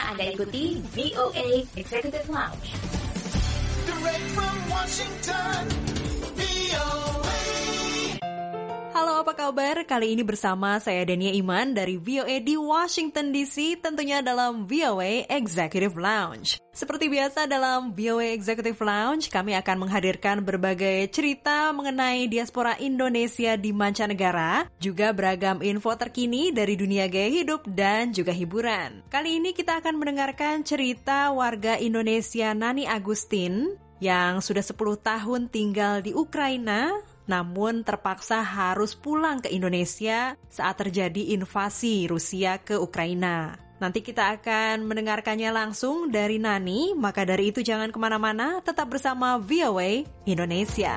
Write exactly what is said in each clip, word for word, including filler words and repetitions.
Anda ikuti V O A Executive Lounge. Direct from Washington, V O A. Halo, apa kabar? Kali ini bersama saya Dania Iman dari V O A di Washington D C, tentunya dalam V O A Executive Lounge. Seperti biasa dalam V O A Executive Lounge, kami akan menghadirkan berbagai cerita mengenai diaspora Indonesia di mancanegara, juga beragam info terkini dari dunia gaya hidup dan juga hiburan. Kali ini kita akan mendengarkan cerita warga Indonesia Nani Agustin yang sudah sepuluh tahun tinggal di Ukraina, namun terpaksa harus pulang ke Indonesia saat terjadi invasi Rusia ke Ukraina. Nanti kita akan mendengarkannya langsung dari Nani, maka dari itu jangan kemana-mana, tetap bersama V O A Indonesia.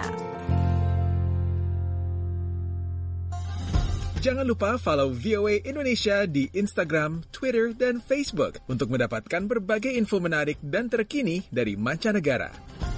Jangan lupa follow V O A Indonesia di Instagram, Twitter, dan Facebook untuk mendapatkan berbagai info menarik dan terkini dari mancanegara.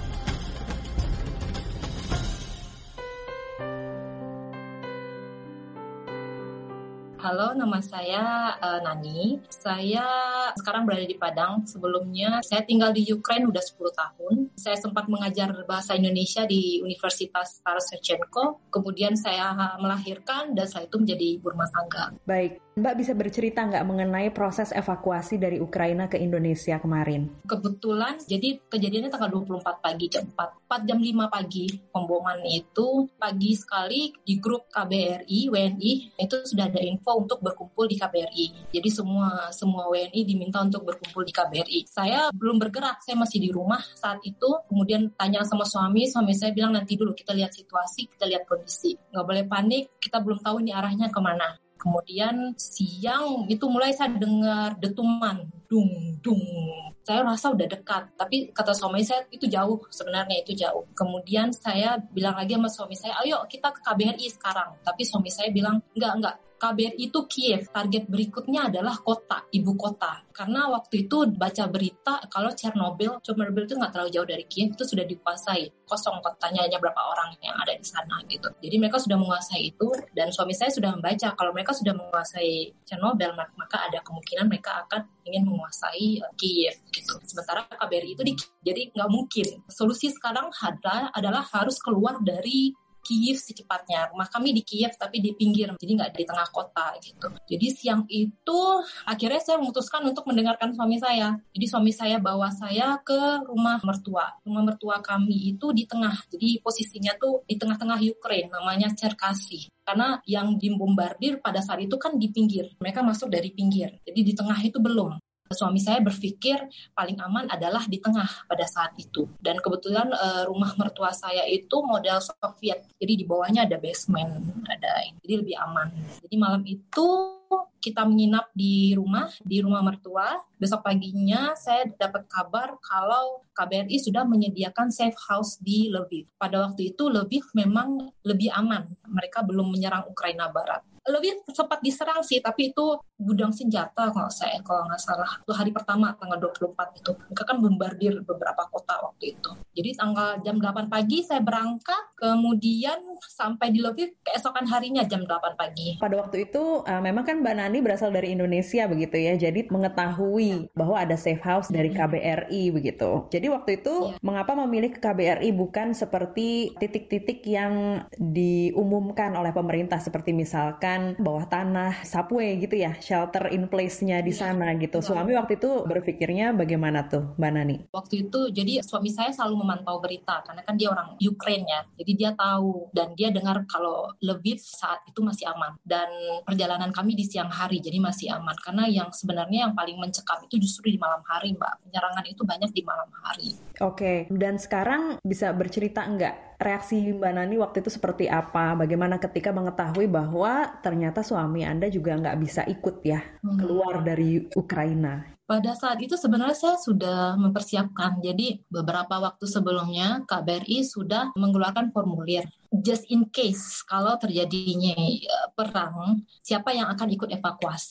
Halo, nama saya uh, Nani. Saya sekarang berada di Padang. Sebelumnya saya tinggal di Ukraina udah sepuluh tahun. Saya sempat mengajar bahasa Indonesia di Universitas Taras Shevchenko. Kemudian saya melahirkan dan setelah itu menjadi ibu rumah tangga. Baik, Mbak bisa bercerita nggak mengenai proses evakuasi dari Ukraina ke Indonesia kemarin? Kebetulan, jadi kejadiannya tanggal dua puluh empat pagi jam empat. empat jam lima pagi pemboman itu. Pagi sekali di grup K B R I, W N I, itu sudah ada info untuk berkumpul di K B R I. Jadi semua semua W N I diminta untuk berkumpul di K B R I. Saya belum bergerak, saya masih di rumah saat itu. Kemudian tanya sama suami, suami saya bilang nanti dulu kita lihat situasi, kita lihat kondisi. Nggak boleh panik, kita belum tahu ini arahnya kemana. Kemudian siang itu mulai saya dengar detuman, dung, dung. Saya rasa udah dekat, tapi kata suami saya itu jauh, sebenarnya itu jauh. Kemudian saya bilang lagi sama suami saya, ayo kita ke K B R I sekarang. Tapi suami saya bilang, enggak, enggak. K B R I itu Kiev, target berikutnya adalah kota, ibu kota. Karena waktu itu baca berita kalau Chernobyl, Chernobyl itu nggak terlalu jauh dari Kiev, itu sudah dikuasai. Kosong kotanya, hanya berapa orang yang ada di sana gitu. Jadi mereka sudah menguasai itu, dan suami saya sudah membaca kalau mereka sudah menguasai Chernobyl, maka ada kemungkinan mereka akan ingin menguasai uh, Kiev gitu. Sementara K B R I itu di Kiev, jadi nggak mungkin. Solusi sekarang adalah, adalah harus keluar dari Kiev secepatnya. Rumah kami di Kiev tapi di pinggir, jadi nggak di tengah kota gitu. Jadi siang itu akhirnya saya memutuskan untuk mendengarkan suami saya. Jadi suami saya bawa saya ke rumah mertua. Rumah mertua kami itu di tengah, jadi posisinya tuh di tengah-tengah Ukraina, namanya Cherkasy. Karena yang dibombardir pada saat itu kan di pinggir. Mereka masuk dari pinggir, jadi di tengah itu belum. Suami saya berpikir paling aman adalah di tengah pada saat itu. Dan kebetulan uh, rumah mertua saya itu model Soviet. Jadi di bawahnya ada basement, ada jadi lebih aman. Jadi malam itu kita menginap di rumah, di rumah mertua. Besok paginya saya dapat kabar kalau K B R I sudah menyediakan safe house di Lviv. Pada waktu itu Lviv memang lebih aman. Mereka belum menyerang Ukraina Barat. Lviv sempat diserang sih, tapi itu gudang senjata kalau saya, kalau nggak salah. Itu hari pertama, tanggal dua puluh empat itu. Mereka kan bombardir beberapa kota waktu itu. Jadi tanggal jam delapan pagi saya berangkat, kemudian sampai di Lviv keesokan harinya jam delapan pagi. Pada waktu itu uh, memang kan Mbak Nani berasal dari Indonesia begitu ya, jadi mengetahui bahwa ada safe house dari K B R I begitu. Jadi waktu itu ya, mengapa memilih ke K B R I bukan seperti titik-titik yang diumumkan oleh pemerintah seperti misalkan bawah tanah, subway gitu ya, shelter in place-nya di sana gitu. Suami waktu itu berpikirnya bagaimana tuh Mbak Nani? Waktu itu jadi suami saya selalu memantau berita karena kan dia orang Ukraina ya. Jadi dia tahu dan dia dengar kalau Lviv saat itu masih aman. Dan perjalanan kami di siang hari jadi masih aman karena yang sebenarnya yang paling mencekam itu justru di malam hari, Mbak. Penyerangan itu banyak di malam hari. Oke, dan sekarang bisa bercerita enggak reaksi Mbak Nani waktu itu seperti apa? Bagaimana ketika mengetahui bahwa ternyata suami Anda juga nggak bisa ikut ya hmm. keluar dari Ukraina? Pada saat itu sebenarnya saya sudah mempersiapkan. Jadi beberapa waktu sebelumnya K B R I sudah mengeluarkan formulir. Just in case kalau terjadinya perang, siapa yang akan ikut evakuasi.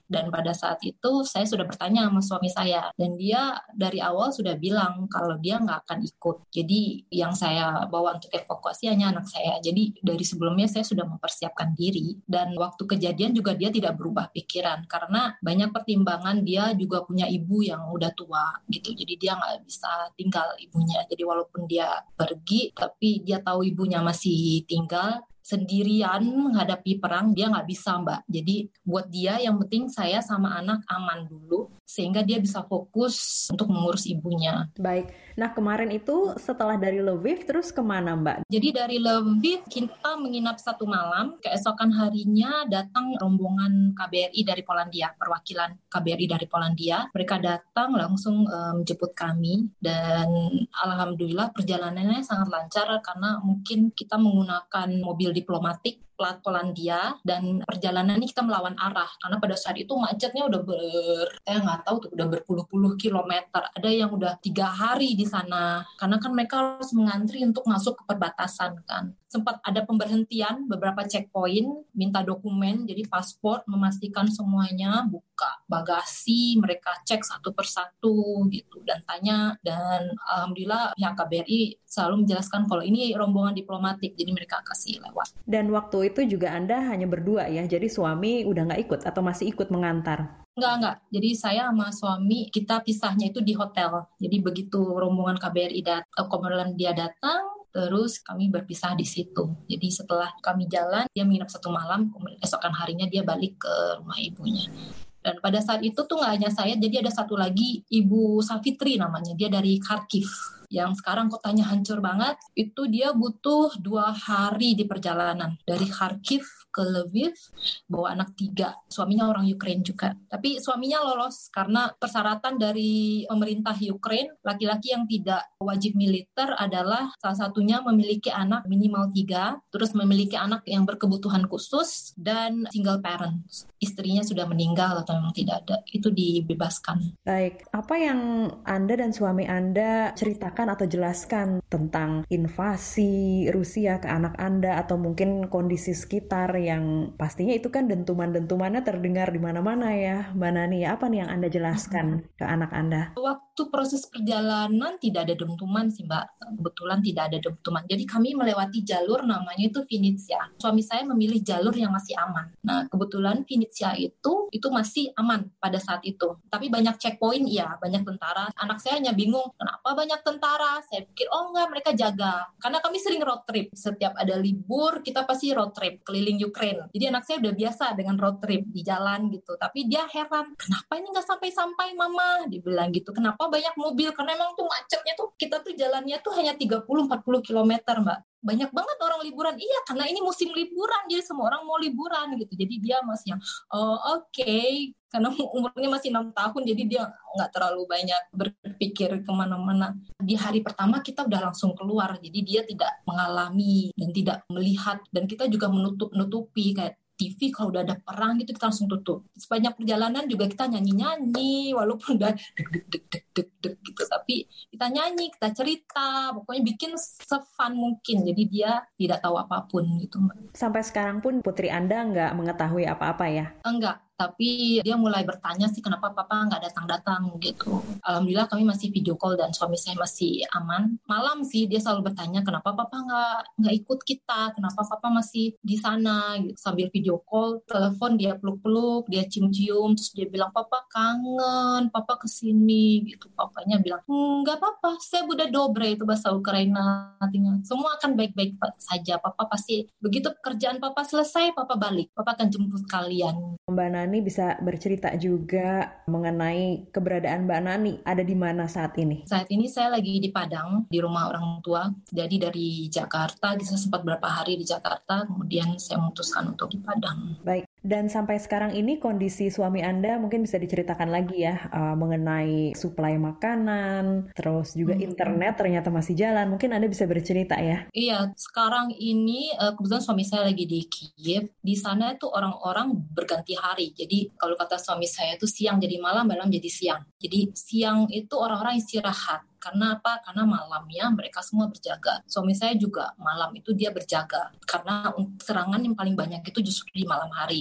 Dan pada saat itu saya sudah bertanya sama suami saya, dan dia dari awal sudah bilang kalau dia nggak akan ikut. Jadi yang saya bawa untuk evakuasi hanya anak saya. Jadi dari sebelumnya saya sudah mempersiapkan diri, dan waktu kejadian juga dia tidak berubah pikiran karena banyak pertimbangan. Dia juga punya ibu yang udah tua gitu, jadi dia nggak bisa tinggal ibunya. Jadi walaupun dia pergi, tapi dia tahu ibunya masih tinggal sendirian menghadapi perang, dia nggak bisa, Mbak. Jadi buat dia yang penting saya sama anak aman dulu, sehingga dia bisa fokus untuk mengurus ibunya. Baik, nah kemarin itu setelah dari Lviv terus kemana Mbak? Jadi dari Lviv kita menginap satu malam, keesokan harinya datang rombongan K B R I dari Polandia, perwakilan K B R I dari Polandia. Mereka datang langsung um, menjemput kami, dan alhamdulillah perjalanannya sangat lancar karena mungkin kita menggunakan mobil diplomatik plat Polandia, dan perjalanan ini kita melawan arah karena pada saat itu macetnya udah ber saya nggak tahu tuh udah berpuluh-puluh kilometer. Ada yang udah tiga hari di sana karena kan mereka harus mengantri untuk masuk ke perbatasan kan. Sempat ada pemberhentian, beberapa checkpoint, minta dokumen, jadi paspor, memastikan semuanya, buka bagasi, mereka cek satu persatu gitu dan tanya, dan alhamdulillah pihak K B R I selalu menjelaskan kalau ini rombongan diplomatik, jadi mereka kasih lewat. Dan waktu itu juga Anda hanya berdua ya, jadi suami udah nggak ikut atau masih ikut mengantar? Enggak, enggak. Jadi saya sama suami, kita pisahnya itu di hotel. Jadi begitu rombongan K B R I datang, kemudian dia datang, terus kami berpisah di situ. Jadi setelah kami jalan, dia menginap satu malam, kemudian esokan harinya dia balik ke rumah ibunya. Dan pada saat itu tuh nggak hanya saya, jadi ada satu lagi Ibu Safitri namanya, dia dari Kharkiv. Yang sekarang kotanya hancur banget, itu dia butuh dua hari di perjalanan. Dari Kharkiv ke Lviv, bawa anak tiga. Suaminya orang Ukraine juga. Tapi suaminya lolos karena persyaratan dari pemerintah Ukraine, laki-laki yang tidak wajib militer adalah salah satunya memiliki anak minimal tiga, terus memiliki anak yang berkebutuhan khusus, dan single parents. Istrinya sudah meninggal atau memang tidak ada, itu dibebaskan. Baik, apa yang Anda dan suami Anda ceritakan atau jelaskan tentang invasi Rusia ke anak Anda atau mungkin kondisi sekitar yang pastinya itu kan dentuman-dentumannya terdengar di mana-mana ya, Mbak Nani. Apa nih yang Anda jelaskan ke anak Anda? Waktu proses perjalanan tidak ada dentuman sih, Mbak. Kebetulan tidak ada dentuman. Jadi kami melewati jalur namanya itu Vinnytsia. Suami saya memilih jalur yang masih aman. Nah, kebetulan Vinnytsia itu itu masih aman pada saat itu. Tapi banyak checkpoint, iya, banyak tentara. Anak saya hanya bingung, kenapa banyak tentara? Saya pikir, oh enggak, mereka jaga. Karena kami sering road trip. Setiap ada libur, kita pasti road trip keliling Ukraine. Jadi anak saya udah biasa dengan road trip di jalan gitu. Tapi dia heran, kenapa ini nggak sampai-sampai mama? Dibilang gitu. Kenapa banyak mobil? Karena emang tuh macetnya tuh, kita tuh jalannya tuh hanya tiga puluh sampai empat puluh kilometer, Mbak. Banyak banget orang liburan. Iya, karena ini musim liburan, jadi semua orang mau liburan gitu. Jadi dia masih yang, oh oke, okay. Karena umurnya masih enam tahun, jadi dia nggak terlalu banyak berpikir kemana-mana. Di hari pertama kita udah langsung keluar, jadi dia tidak mengalami dan tidak melihat, dan kita juga menutup-nutupi kayak T V kalau udah ada perang gitu kita langsung tutup. Sepanjang perjalanan juga kita nyanyi-nyanyi walaupun udah deg-deg-deg-deg gitu, tapi kita nyanyi, kita cerita, pokoknya bikin se-fun mungkin. Jadi dia tidak tahu apapun gitu, Mbak. Sampai sekarang pun putri Anda nggak mengetahui apa-apa ya? Enggak. Tapi dia mulai bertanya sih kenapa papa nggak datang-datang gitu. Alhamdulillah kami masih video call dan suami saya masih aman. Malam sih dia selalu bertanya kenapa papa nggak nggak ikut kita, kenapa papa masih di sana gitu. Sambil video call, telepon dia peluk-peluk, dia cium-cium, terus dia bilang papa kangen, papa kesini gitu. Papanya bilang nggak apa-apa, saya udah dobre, itu bahasa Ukraina artinya. Semua akan baik-baik saja, papa pasti begitu pekerjaan papa selesai, papa balik, papa akan jemput kalian. Mbak Nani bisa bercerita juga mengenai keberadaan Mbak Nani ada di mana saat ini? Saat ini saya lagi di Padang, di rumah orang tua. Jadi dari Jakarta, saya sempat berapa hari di Jakarta, kemudian saya memutuskan untuk di Padang. Baik, dan sampai sekarang ini kondisi suami Anda mungkin bisa diceritakan lagi ya uh, mengenai suplai makanan, terus juga hmm. internet ternyata masih jalan. Mungkin Anda bisa bercerita ya? Iya, sekarang ini uh, kebetulan suami saya lagi di Kiev. Di sana itu orang-orang berganti hari. Jadi kalau kata suami saya itu siang jadi malam, malam jadi siang. Jadi siang itu orang-orang istirahat. Karena apa? Karena malamnya mereka semua berjaga. Suami saya juga malam itu dia berjaga. Karena serangan yang paling banyak itu justru di malam hari.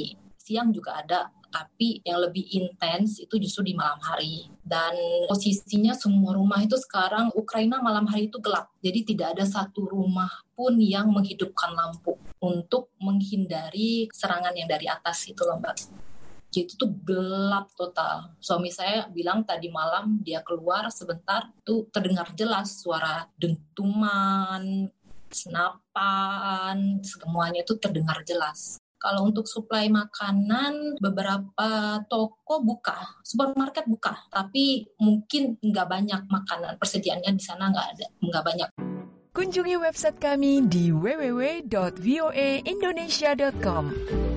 siang juga ada, tapi yang lebih intens itu justru di malam hari. Dan posisinya semua rumah itu sekarang Ukraina malam hari itu gelap. Jadi tidak ada satu rumah pun yang menghidupkan lampu untuk menghindari serangan yang dari atas itu loh Mbak. Jadi itu tuh gelap total. Suami saya bilang tadi malam dia keluar sebentar tuh terdengar jelas suara dentuman, senapan, semuanya itu terdengar jelas. Kalau untuk suplai makanan, beberapa toko buka, supermarket buka, tapi mungkin nggak banyak makanan, persediaannya di sana nggak ada, nggak banyak. Kunjungi website kami di w w w dot v o a indonesia dot com.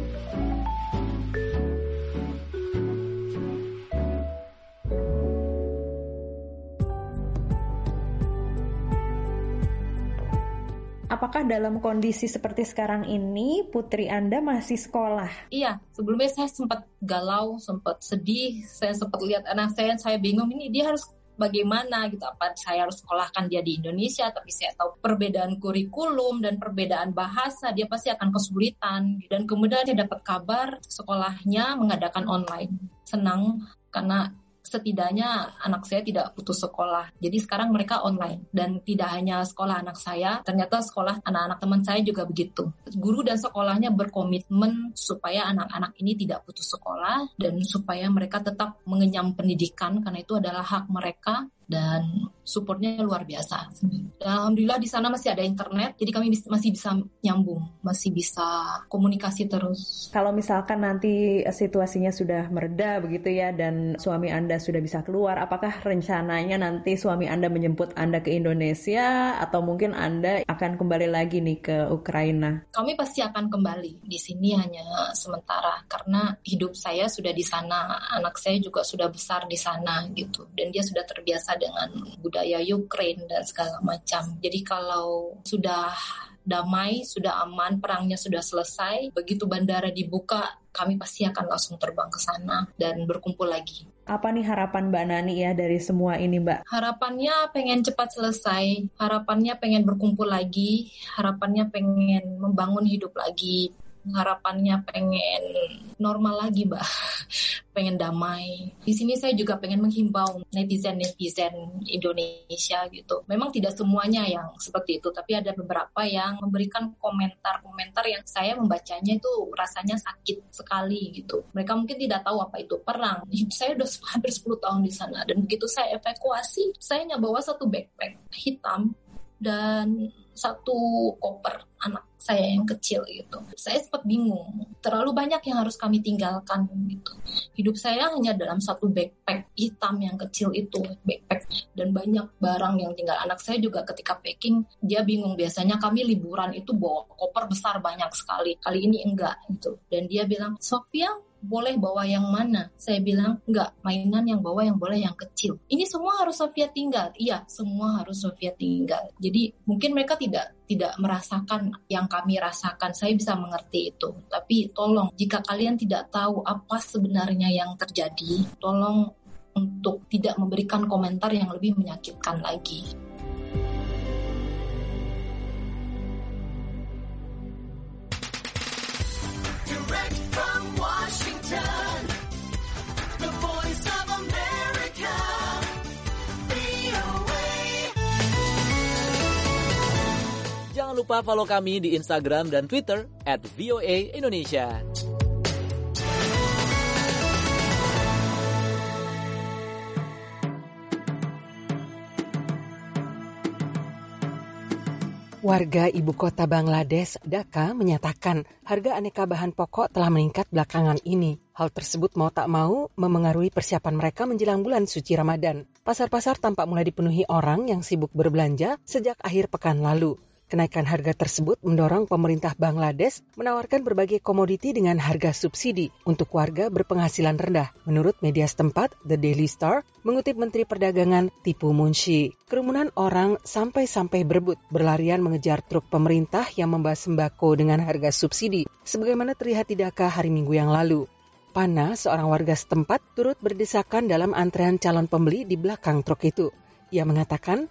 Apakah dalam kondisi seperti sekarang ini putri Anda masih sekolah? Iya, sebelumnya saya sempat galau, sempat sedih, saya sempat lihat anak saya, saya bingung ini dia harus bagaimana gitu, apa saya harus sekolahkan dia di Indonesia, tapi saya tahu perbedaan kurikulum dan perbedaan bahasa, dia pasti akan kesulitan. Dan kemudian saya dapat kabar sekolahnya mengadakan online. Senang karena setidaknya anak saya tidak putus sekolah. Jadi sekarang mereka online. Dan tidak hanya sekolah anak saya, ternyata sekolah anak-anak teman saya juga begitu. Guru dan sekolahnya berkomitmen supaya anak-anak ini tidak putus sekolah dan supaya mereka tetap mengenyam pendidikan karena itu adalah hak mereka. Dan supportnya luar biasa. Dan alhamdulillah di sana masih ada internet, jadi kami masih bisa nyambung, masih bisa komunikasi terus. Kalau misalkan nanti situasinya sudah mereda begitu ya, dan suami Anda sudah bisa keluar, apakah rencananya nanti suami Anda menjemput Anda ke Indonesia, atau mungkin Anda akan kembali lagi nih ke Ukraina? Kami pasti akan kembali. Di sini hanya sementara, karena hidup saya sudah di sana, anak saya juga sudah besar di sana gitu, dan dia sudah terbiasa dengan budaya Ukraine dan segala macam. Jadi kalau sudah damai, sudah aman, perangnya sudah selesai, begitu bandara dibuka, kami pasti akan langsung terbang ke sana dan berkumpul lagi. Apa nih harapan Mbak Nani ya dari semua ini, Mbak? Harapannya pengen cepat selesai, harapannya pengen berkumpul lagi, harapannya pengen membangun hidup lagi, harapannya pengen normal lagi, Mbak. Pengen damai. Di sini saya juga pengen menghimbau netizen-netizen Indonesia gitu. Memang tidak semuanya yang seperti itu, tapi ada beberapa yang memberikan komentar-komentar yang saya membacanya itu rasanya sakit sekali gitu. Mereka mungkin tidak tahu apa itu perang. Saya udah hampir sepuluh tahun di sana, dan begitu saya evakuasi, saya hanya bawa satu backpack hitam dan satu koper anak saya yang kecil gitu. Saya sempat bingung, terlalu banyak yang harus kami tinggalkan gitu. Hidup saya hanya dalam satu backpack hitam yang kecil itu, backpack, dan banyak barang yang tinggal. Anak saya juga ketika packing, dia bingung. Biasanya kami liburan itu bawa koper besar banyak sekali, kali ini enggak gitu. Dan dia bilang, Sofia, boleh bawa yang mana? Saya bilang, enggak, mainan yang bawa yang boleh yang kecil. Ini semua harus Sofia tinggal. Iya, semua harus Sofia tinggal. Jadi mungkin mereka tidak tidak merasakan yang kami rasakan. Saya bisa mengerti itu. Tapi tolong, jika kalian tidak tahu apa sebenarnya yang terjadi, tolong untuk tidak memberikan komentar yang lebih menyakitkan lagi. Direct from Washington, the voice of America, V O A. Jangan lupa follow kami di Instagram dan Twitter at V O A Indonesia. Warga ibu kota Bangladesh, Dhaka, menyatakan harga aneka bahan pokok telah meningkat belakangan ini. Hal tersebut mau tak mau memengaruhi persiapan mereka menjelang bulan suci Ramadan. Pasar-pasar tampak mulai dipenuhi orang yang sibuk berbelanja sejak akhir pekan lalu. Kenaikan harga tersebut mendorong pemerintah Bangladesh menawarkan berbagai komoditi dengan harga subsidi untuk warga berpenghasilan rendah. Menurut media setempat, The Daily Star, mengutip Menteri Perdagangan Tipu Munshi, kerumunan orang sampai-sampai berebut berlarian mengejar truk pemerintah yang membawa sembako dengan harga subsidi, sebagaimana terlihat di Dhaka hari Minggu yang lalu. Pana, seorang warga setempat, turut berdesakan dalam antrean calon pembeli di belakang truk itu. Ia mengatakan,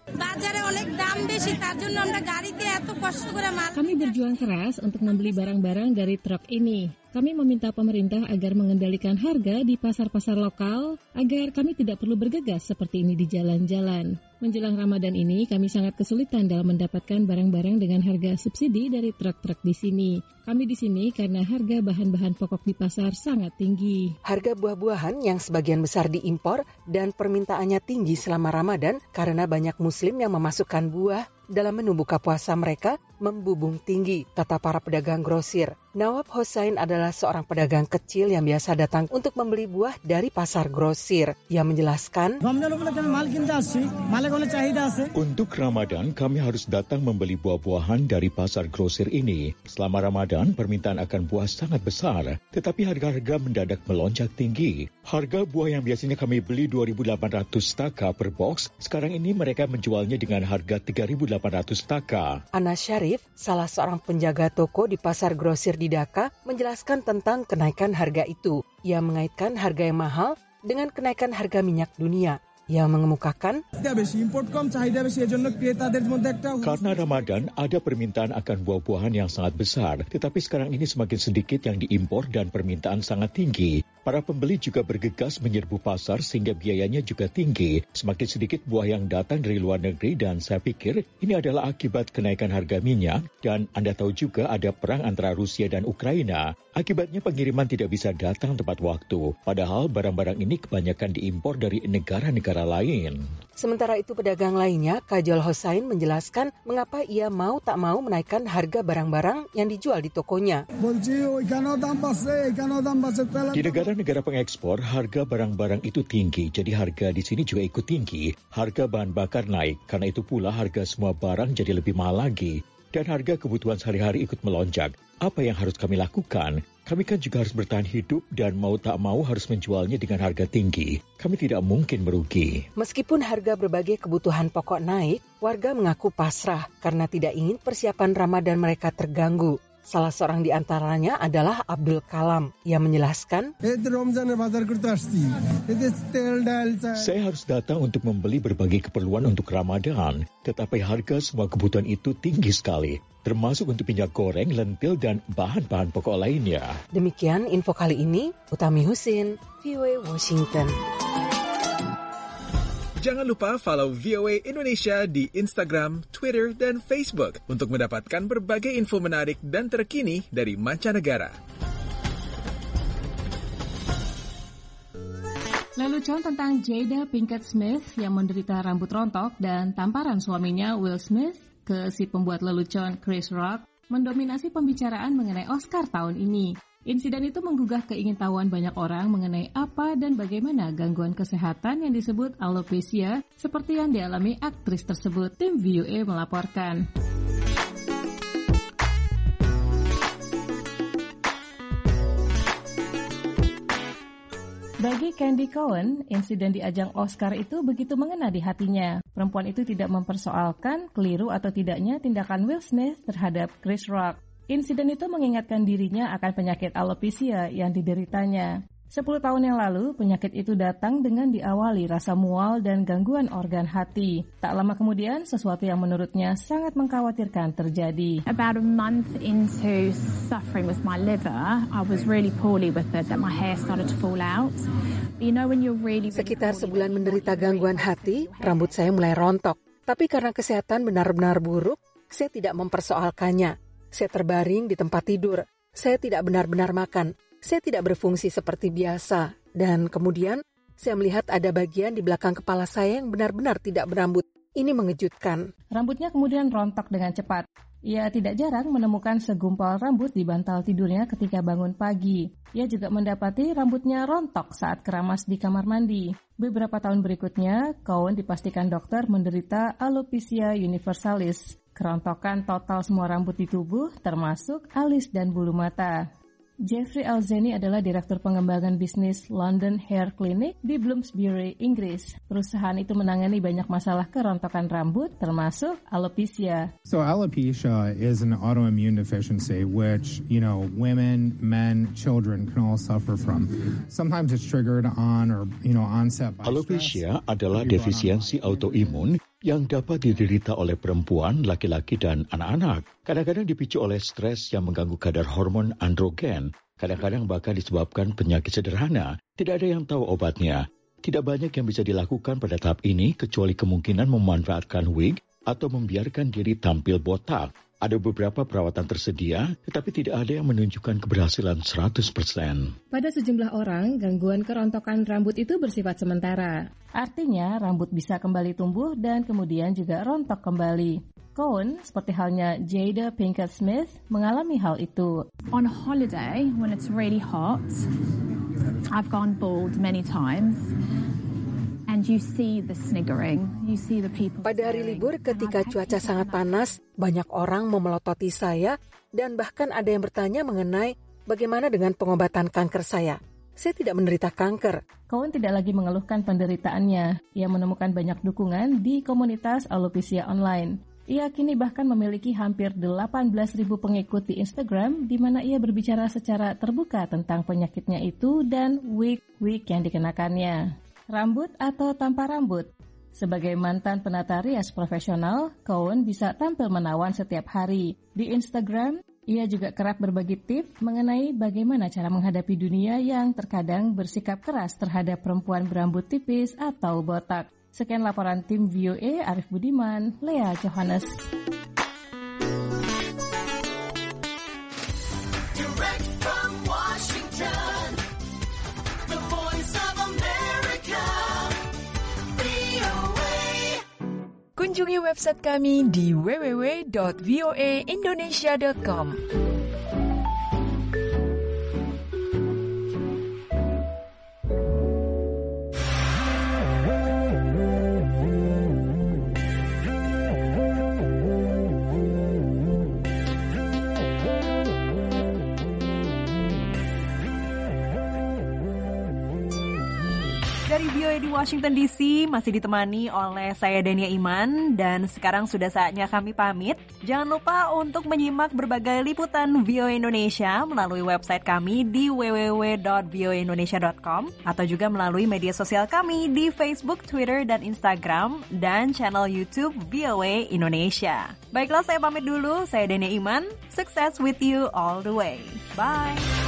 kami berjuang keras untuk membeli barang-barang dari truk ini. Kami meminta pemerintah agar mengendalikan harga di pasar-pasar lokal agar kami tidak perlu bergegas seperti ini di jalan-jalan. Menjelang Ramadan ini, kami sangat kesulitan dalam mendapatkan barang-barang dengan harga subsidi dari truk-truk di sini. Kami di sini karena harga bahan-bahan pokok di pasar sangat tinggi. Harga buah-buahan yang sebagian besar diimpor dan permintaannya tinggi selama Ramadan karena banyak muslim yang memasukkan buah dalam menu buka puasa mereka membubung tinggi, kata para pedagang grosir. Nawab Hossain adalah seorang pedagang kecil yang biasa datang untuk membeli buah dari pasar grosir. Ia menjelaskan, untuk Ramadan kami harus datang membeli buah-buahan dari pasar grosir ini. Selama Ramadan permintaan akan buah sangat besar, tetapi harga-harga mendadak melonjak tinggi. Harga buah yang biasanya kami beli dua ribu delapan ratus taka per box, sekarang ini mereka menjualnya dengan harga tiga ribu delapan ratus taka. Anas Syarif, salah seorang penjaga toko di pasar grosir di Dhaka, menjelaskan tentang kenaikan harga itu. Ia mengaitkan harga yang mahal dengan kenaikan harga minyak dunia. Ia mengemukakan, karena Ramadan ada permintaan akan buah-buahan yang sangat besar, tetapi sekarang ini semakin sedikit yang diimpor dan permintaan sangat tinggi. Para pembeli juga bergegas menyerbu pasar sehingga biayanya juga tinggi. Semakin sedikit buah yang datang dari luar negeri dan saya pikir ini adalah akibat kenaikan harga minyak dan Anda tahu juga ada perang antara Rusia dan Ukraina. Akibatnya pengiriman tidak bisa datang tepat waktu. Padahal barang-barang ini kebanyakan diimpor dari negara-negara lain. Sementara itu pedagang lainnya, Kajol Hossain menjelaskan mengapa ia mau tak mau menaikkan harga barang-barang yang dijual di tokonya. Di negara-negara pengekspor, harga barang-barang itu tinggi, jadi harga di sini juga ikut tinggi. Harga bahan bakar naik, karena itu pula harga semua barang jadi lebih mahal lagi. Dan harga kebutuhan sehari-hari ikut melonjak. Apa yang harus kami lakukan? Kami kan juga harus bertahan hidup dan mau tak mau harus menjualnya dengan harga tinggi. Kami tidak mungkin merugi. Meskipun harga berbagai kebutuhan pokok naik, warga mengaku pasrah karena tidak ingin persiapan Ramadan mereka terganggu. Salah seorang di antaranya adalah Abdul Kalam. Ia menjelaskan, saya harus datang untuk membeli berbagai keperluan untuk Ramadan, tetapi harga semua kebutuhan itu tinggi sekali, termasuk untuk minyak goreng, lentil, dan bahan-bahan pokok lainnya. Demikian info kali ini, Utami Husin, V O A Washington. Jangan lupa follow V O A Indonesia di Instagram, Twitter, dan Facebook untuk mendapatkan berbagai info menarik dan terkini dari mancanegara. Lelucon tentang Jada Pinkett Smith yang menderita rambut rontok dan tamparan suaminya Will Smith ke si pembuat lelucon Chris Rock mendominasi pembicaraan mengenai Oscar tahun ini. Insiden itu menggugah keingintahuan banyak orang mengenai apa dan bagaimana gangguan kesehatan yang disebut alopecia seperti yang dialami aktris tersebut. Tim V O A melaporkan. Bagi Candy Cowan, insiden di ajang Oscar itu begitu mengena di hatinya. Perempuan itu tidak mempersoalkan keliru atau tidaknya tindakan Will Smith terhadap Chris Rock. Insiden itu mengingatkan dirinya akan penyakit alopecia yang dideritanya. Sepuluh tahun yang lalu, penyakit itu datang dengan diawali rasa mual dan gangguan organ hati. Tak lama kemudian, sesuatu yang menurutnya sangat mengkhawatirkan terjadi. About a month into suffering with my liver, I was really poorly with it, that my hair started to fall out. You know when you're really, really Sekitar sebulan menderita gangguan hati, rambut saya mulai rontok. Tapi karena kesehatan benar-benar buruk, saya tidak mempersoalkannya. Saya terbaring di tempat tidur. Saya tidak benar-benar makan. Saya tidak berfungsi seperti biasa. Dan kemudian saya melihat ada bagian di belakang kepala saya yang benar-benar tidak berambut. Ini mengejutkan. Rambutnya kemudian rontok dengan cepat. Ia tidak jarang menemukan segumpal rambut di bantal tidurnya ketika bangun pagi. Ia juga mendapati rambutnya rontok saat keramas di kamar mandi. Beberapa tahun berikutnya, Cowan dipastikan dokter menderita alopecia universalis. Kerontokan total semua rambut di tubuh, termasuk alis dan bulu mata. Jeffrey Alzeni adalah Direktur Pengembangan Bisnis London Hair Clinic di Bloomsbury, Inggris. Perusahaan itu menangani banyak masalah kerontokan rambut, termasuk alopecia. So alopecia is an autoimmune deficiency which, you know, women, men, children can all suffer from. Sometimes it's triggered on or, you know, onset by Alopecia adalah defisiensi autoimun yang dapat diderita oleh perempuan, laki-laki, dan anak-anak. Kadang-kadang dipicu oleh stres yang mengganggu kadar hormon androgen. Kadang-kadang bahkan disebabkan penyakit sederhana. Tidak ada yang tahu obatnya. Tidak banyak yang bisa dilakukan pada tahap ini kecuali kemungkinan memanfaatkan wig atau membiarkan diri tampil botak. Ada beberapa perawatan tersedia, tetapi tidak ada yang menunjukkan keberhasilan seratus persen. Pada sejumlah orang, gangguan kerontokan rambut itu bersifat sementara. Artinya, rambut bisa kembali tumbuh dan kemudian juga rontok kembali. Cohen, seperti halnya Jada Pinkett Smith, mengalami hal itu. On a holiday, when it's really hot, I've gone bald many times. And you see the sniggering, you see the people. Pada hari libur ketika cuaca sangat panas, banyak orang memelototi saya dan bahkan ada yang bertanya mengenai bagaimana dengan pengobatan kanker saya. Saya tidak menderita kanker. Cohen tidak lagi mengeluhkan penderitaannya. Ia menemukan banyak dukungan di komunitas alopecia online. Ia kini bahkan memiliki hampir delapan belas ribu pengikut di Instagram di mana ia berbicara secara terbuka tentang penyakitnya itu dan wig-wig yang dikenakannya. Rambut atau tanpa rambut? Sebagai mantan penata rias profesional, Cohen bisa tampil menawan setiap hari. Di Instagram, ia juga kerap berbagi tips mengenai bagaimana cara menghadapi dunia yang terkadang bersikap keras terhadap perempuan berambut tipis atau botak. Sekian laporan tim V O A, Arif Budiman, Lea Johannes. Kunjungi website kami di w w w dot v o a indonesia dot com. Dari V O A di Washington D C masih ditemani oleh saya Dania Iman dan sekarang sudah saatnya kami pamit. Jangan lupa untuk menyimak berbagai liputan V O A Indonesia melalui website kami di w w w dot v o a indonesia dot com atau juga melalui media sosial kami di Facebook, Twitter, dan Instagram dan channel YouTube V O A Indonesia. Baiklah, saya pamit dulu. Saya Dania Iman. Success with you all the way. Bye.